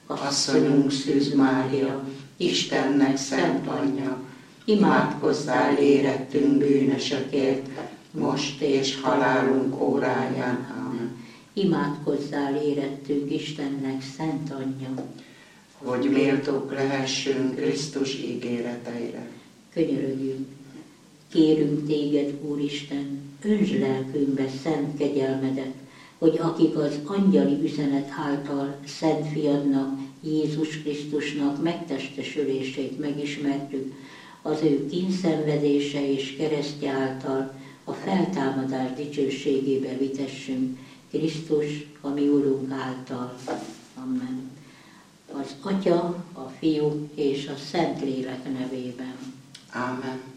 Asszonyunk Szűz Mária, Istennek szent anyja, imádkozzál érettünk bűnösökért, most és halálunk óráján. Amen. Imádkozzál érettünk Istennek szent anyja, hogy méltók lehessünk Krisztus ígéreteire. Könyörögjünk! Kérünk téged, Úristen, öntsd lelkünkbe szent kegyelmedet, hogy akik az angyali üzenet által szent fiadnak, Jézus Krisztusnak megtestesülését megismertük, az ő kínszenvedése és keresztje által a feltámadás dicsőségébe vitessünk, Krisztus, a mi Urunk által. Amen. Az Atya, a Fiú és a Szentlélek nevében. Amen.